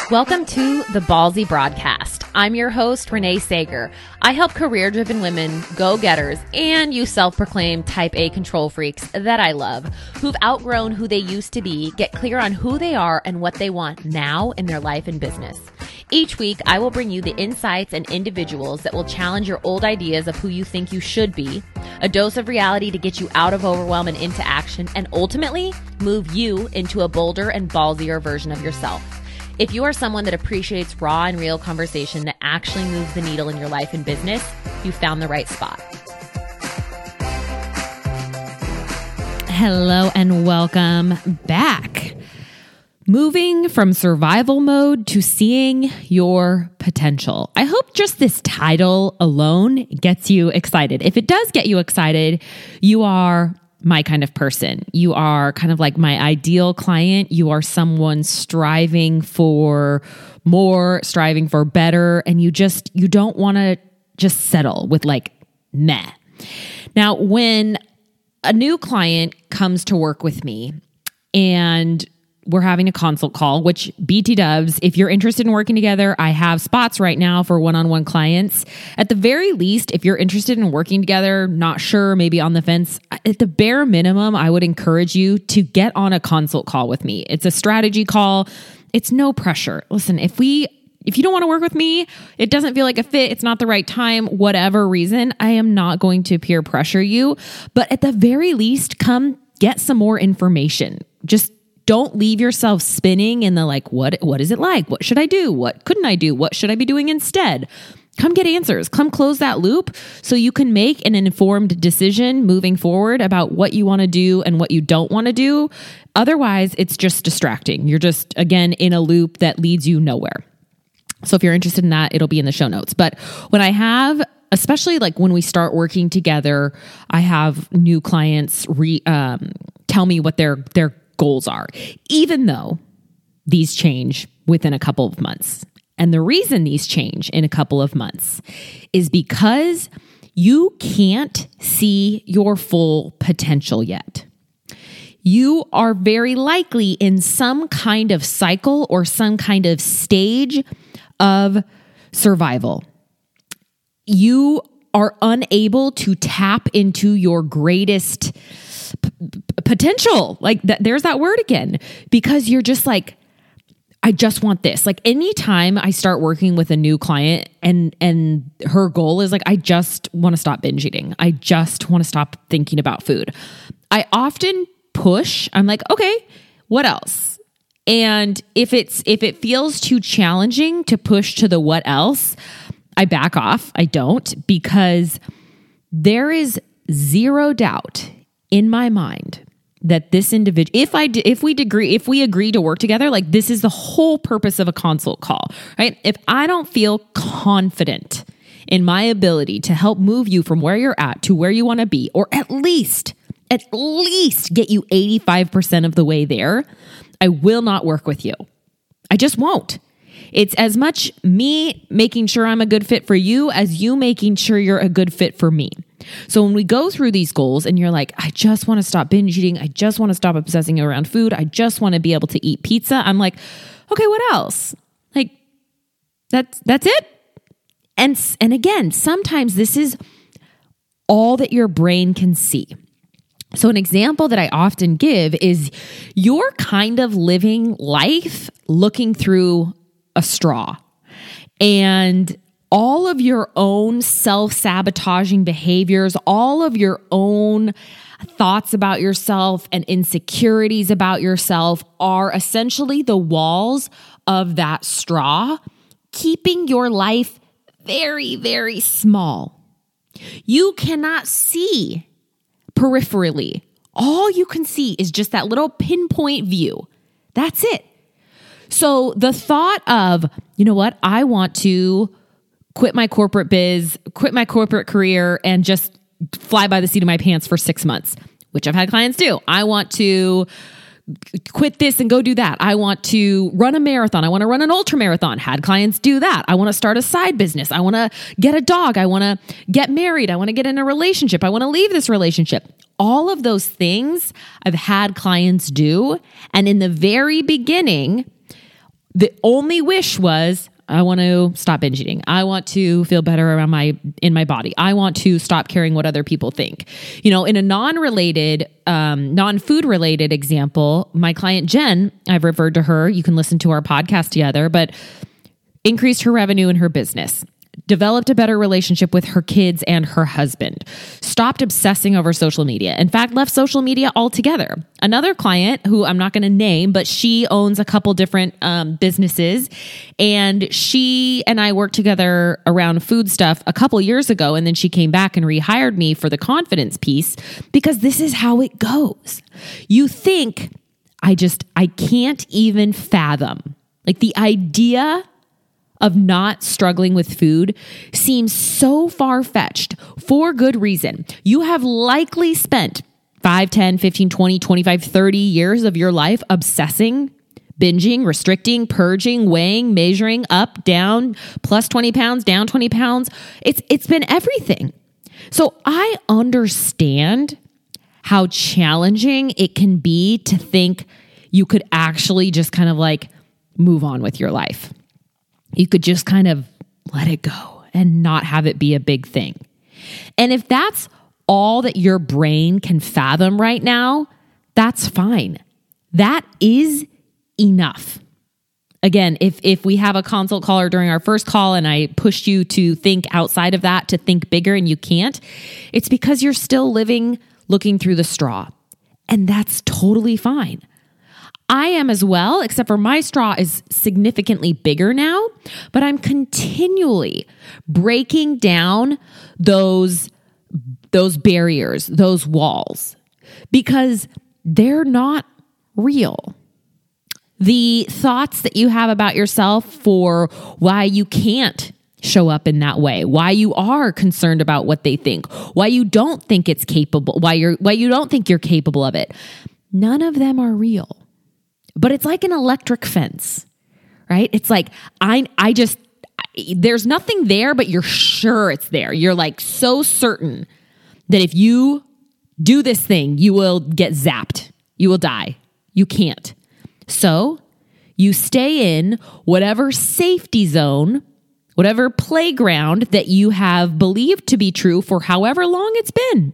Welcome to the Ballsy Broadcast. I'm your host, Renee Sager. I help career-driven women, go-getters, and you self-proclaimed type A control freaks that I love, who've outgrown who they used to be, get clear on who they are and what they want now in their life and business. Each week, I will bring you the insights and individuals that will challenge your old ideas of who you think you should be, a dose of reality to get you out of overwhelm and into action, and ultimately move you into a bolder and ballsier version of yourself. If you are someone that appreciates raw and real conversation that actually moves the needle in your life and business, you found the right spot. Hello and welcome back. Moving from survival mode to seeing your potential. I hope just this title alone gets you excited. If it does get you excited, you are my kind of person. You are kind of like my ideal client. You are someone striving for more, striving for better, and you don't want to just settle with like meh. Now, when a new client comes to work with me and we're having a consult call, which BT Dubs, if you're interested in working together, I have spots right now for one-on-one clients. At the very least, if you're interested in working together, not sure, maybe on the fence, at the bare minimum, I would encourage you to get on a consult call with me. It's a strategy call. It's no pressure. Listen, if you don't want to work with me, it doesn't feel like a fit, it's not the right time, whatever reason, I am not going to peer pressure you. But at the very least, come get some more information. Just don't leave yourself spinning in the like, what is it like? What should I do? What couldn't I do? What should I be doing instead? Come get answers. Come close that loop so you can make an informed decision moving forward about what you want to do and what you don't want to do. Otherwise, it's just distracting. You're just, again, in a loop that leads you nowhere. So if you're interested in that, it'll be in the show notes. But when I have, especially like when we start working together, I have new clients tell me what their goals are, even though these change within a couple of months. And the reason these change in a couple of months is because you can't see your full potential yet. You are very likely in some kind of cycle or some kind of stage of survival. You are unable to tap into your greatest potential. Like there's that word again, because you're just like, I just want this. Like anytime I start working with a new client and her goal is like, I just want to stop binge eating. I just want to stop thinking about food. I often push. I'm like, okay, what else? And if it feels too challenging to push to the what else, I back off. I don't, because there is zero doubt in my mind that this individual, if we agree to work together, like this is the whole purpose of a consult call, right? If I don't feel confident in my ability to help move you from where you're at to where you want to be, or at least get you 85% of the way there, I will not work with you. I just won't. It's as much me making sure I'm a good fit for you as you making sure you're a good fit for me. So when we go through these goals and you're like, I just want to stop binge eating. I just want to stop obsessing around food. I just want to be able to eat pizza. I'm like, okay, what else? Like that's it. And again, sometimes this is all that your brain can see. So an example that I often give is you're kind of living life looking through a straw, and all of your own self-sabotaging behaviors, all of your own thoughts about yourself and insecurities about yourself are essentially the walls of that straw, keeping your life very, very small. You cannot see peripherally. All you can see is just that little pinpoint view. That's it. So the thought of, you know what, I want to quit my corporate biz, quit my corporate career, and just fly by the seat of my pants for 6 months, which I've had clients do. I want to quit this and go do that. I want to run a marathon. I want to run an ultra marathon. Had clients do that. I want to start a side business. I want to get a dog. I want to get married. I want to get in a relationship. I want to leave this relationship. All of those things I've had clients do. And in the very beginning, The only wish was, I want to stop binge eating. I want to feel better in my body. I want to stop caring what other people think. In a non-food related example, my client Jen, I've referred to her, you can listen to our podcast together, but increased her revenue in her business, developed a better relationship with her kids and her husband, stopped obsessing over social media. In fact, left social media altogether. Another client who I'm not going to name, but she owns a couple different businesses, and she and I worked together around food stuff a couple years ago, and then she came back and rehired me for the confidence piece because this is how it goes. You think, I can't even fathom. Like the idea of not struggling with food seems so far-fetched for good reason. You have likely spent 5, 10, 15, 20, 25, 30 years of your life obsessing, binging, restricting, purging, weighing, measuring, up, down, plus 20 pounds, down 20 pounds. It's been everything. So I understand how challenging it can be to think you could actually just kind of like move on with your life. You could just kind of let it go and not have it be a big thing. And if that's all that your brain can fathom right now, that's fine. That is enough. Again, if we have a consult call or during our first call and I pushed you to think outside of that, to think bigger and you can't, it's because you're still living looking through the straw. And that's totally fine. I am as well, except for my straw is significantly bigger now, but I'm continually breaking down those barriers, those walls, because they're not real. The thoughts that you have about yourself for why you can't show up in that way, why you are concerned about what they think, why you don't think it's capable, why you don't think you're capable of it, none of them are real. But it's like an electric fence, right? It's like, there's nothing there, but you're sure it's there. You're like so certain that if you do this thing, you will get zapped. You will die. You can't. So you stay in whatever safety zone, whatever playground that you have believed to be true for however long it's been.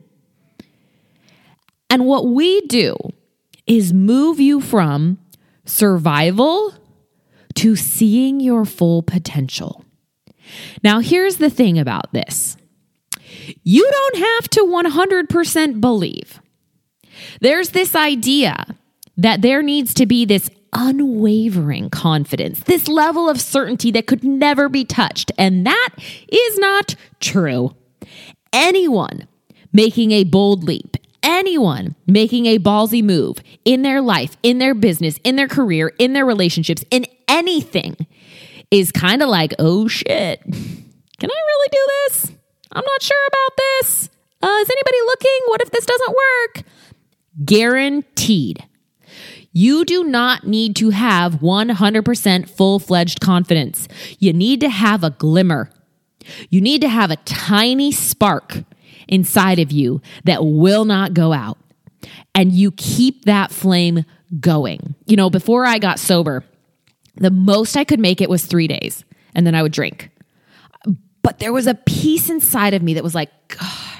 And what we do is move you from survival to seeing your full potential. Now, here's the thing about this. You don't have to 100% believe. There's this idea that there needs to be this unwavering confidence, this level of certainty that could never be touched. And that is not true. Anyone making a bold leap, anyone making a ballsy move in their life, in their business, in their career, in their relationships, in anything is kind of like, oh shit, can I really do this? I'm not sure about this. Is anybody looking? What if this doesn't work? Guaranteed. You do not need to have 100% full-fledged confidence. You need to have a glimmer. You need to have a tiny spark inside of you that will not go out. And you keep that flame going. Before I got sober, the most I could make it was 3 days, and then I would drink. But there was a piece inside of me that was like, God,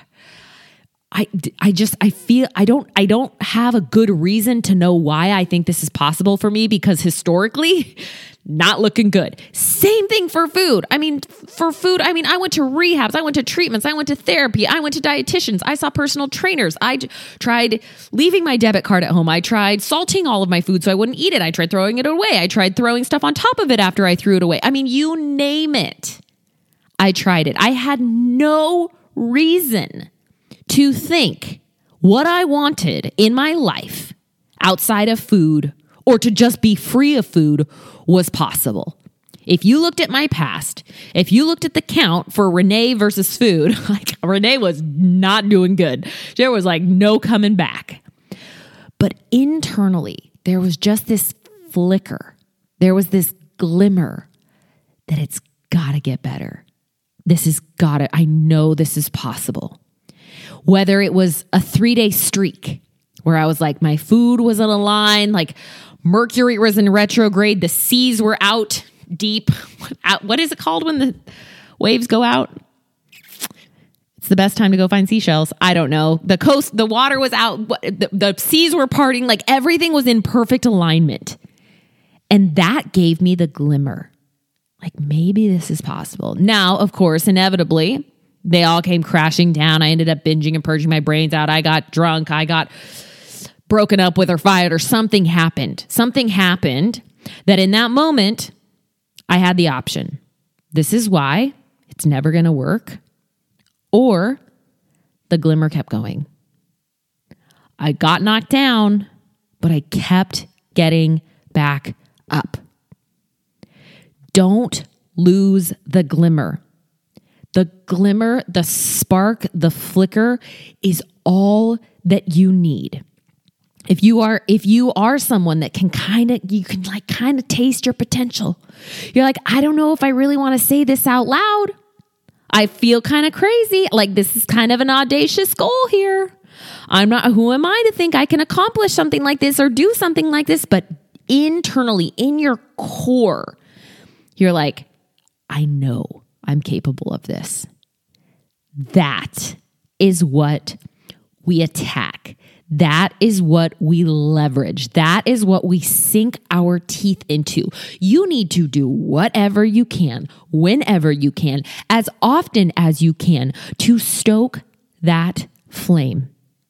I feel I don't have a good reason to know why I think this is possible for me, because historically, not looking good. Same thing for food. I went to rehabs, I went to treatments, I went to therapy, I went to dietitians, I saw personal trainers. I tried leaving my debit card at home. I tried salting all of my food so I wouldn't eat it. I tried throwing it away. I tried throwing stuff on top of it after I threw it away. You name it. I tried it. I had no reason to think what I wanted in my life outside of food, or to just be free of food, was possible. If you looked at my past, if you looked at the count for Renee versus food, Renee was not doing good. There was no coming back. But internally, there was just this flicker. There was this glimmer that it's got to get better. I know this is possible. Whether it was a 3-day streak where I was my food was in a line, Mercury was in retrograde. The seas were out deep. What is it called when the waves go out? It's the best time to go find seashells. I don't know. The water was out. The seas were parting. Like everything was in perfect alignment. And that gave me the glimmer. Like maybe this is possible. Now, of course, inevitably, they all came crashing down. I ended up binging and purging my brains out. I got drunk. I got broken up with or fired or something happened. Something happened that in that moment, I had the option. This is why it's never going to work. Or the glimmer kept going. I got knocked down, but I kept getting back up. Don't lose the glimmer. The glimmer, the spark, the flicker is all that you need. If you are someone that can kind of taste your potential. You're like, I don't know if I really want to say this out loud. I feel kind of crazy. Like this is kind of an audacious goal here. Who am I to think I can accomplish something like this or do something like this? But internally, in your core, you're like, I know I'm capable of this. That is what we attack. That is what we leverage. That is what we sink our teeth into. You need to do whatever you can, whenever you can, as often as you can to stoke that flame.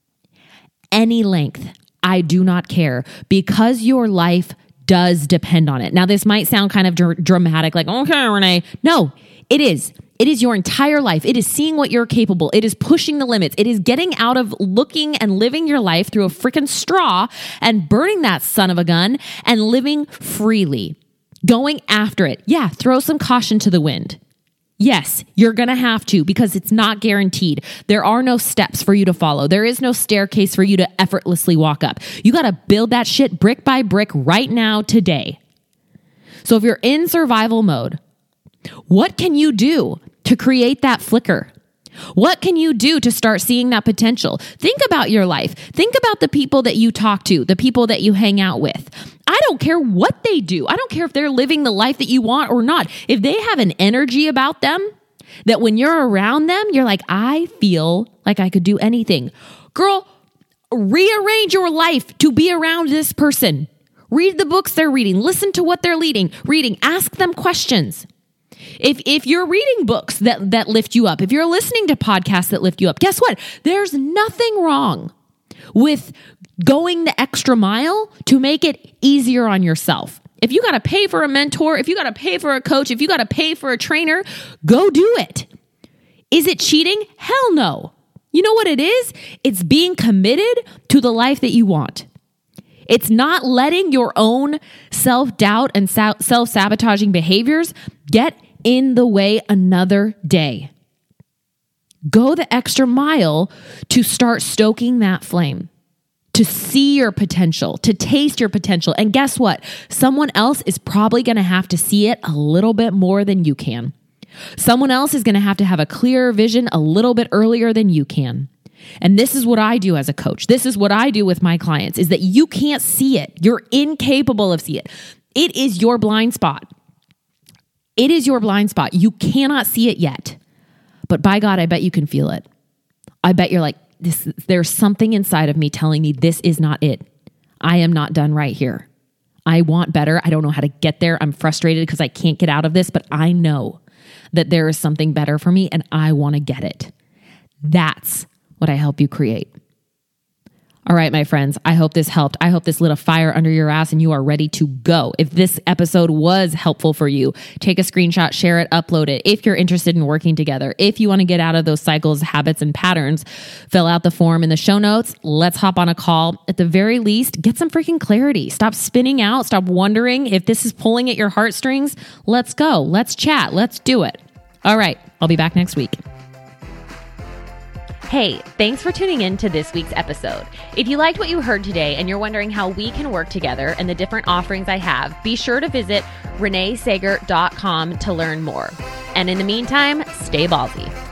Any length, I do not care, because your life does depend on it. Now, this might sound kind of dramatic, like, okay, Renee. No, it is. It is your entire life. It is seeing what you're capable. It is pushing the limits. It is getting out of looking and living your life through a freaking straw and burning that son of a gun and living freely, going after it. Yeah, throw some caution to the wind. Yes, you're going to have to, because it's not guaranteed. There are no steps for you to follow. There is no staircase for you to effortlessly walk up. You got to build that shit brick by brick right now, today. So if you're in survival mode, what can you do to create that flicker? What can you do to start seeing that potential? Think about your life. Think about the people that you talk to, the people that you hang out with. I don't care what they do. I don't care if they're living the life that you want or not. If they have an energy about them that when you're around them, you're like, I feel like I could do anything. Girl, rearrange your life to be around this person. Read the books they're reading. Listen to what they're reading. Ask them questions. If you're reading books that lift you up, if you're listening to podcasts that lift you up, guess what? There's nothing wrong with going the extra mile to make it easier on yourself. If you got to pay for a mentor, if you got to pay for a coach, if you got to pay for a trainer, go do it. Is it cheating? Hell no. You know what it is? It's being committed to the life that you want. It's not letting your own self-doubt and self-sabotaging behaviors get in the way another day. Go the extra mile to start stoking that flame, to see your potential, to taste your potential. And guess what? Someone else is probably going to have to see it a little bit more than you can. Someone else is going to have a clearer vision a little bit earlier than you can. And this is what I do as a coach. This is what I do with my clients, is that you can't see it. You're incapable of seeing it. It is your blind spot. It is your blind spot. You cannot see it yet. But by God, I bet you can feel it. I bet you're like, there's something inside of me telling me this is not it. I am not done right here. I want better. I don't know how to get there. I'm frustrated because I can't get out of this, but I know that there is something better for me and I want to get it. That's what I help you create. All right, my friends, I hope this helped. I hope this lit a fire under your ass and you are ready to go. If this episode was helpful for you, take a screenshot, share it, upload it. If you're interested in working together, if you want to get out of those cycles, habits, and patterns, fill out the form in the show notes. Let's hop on a call. At the very least, get some freaking clarity. Stop spinning out. Stop wondering if this is pulling at your heartstrings. Let's go. Let's chat. Let's do it. All right, I'll be back next week. Hey, thanks for tuning in to this week's episode. If you liked what you heard today and you're wondering how we can work together and the different offerings I have, be sure to visit reneesager.com to learn more. And in the meantime, stay ballsy.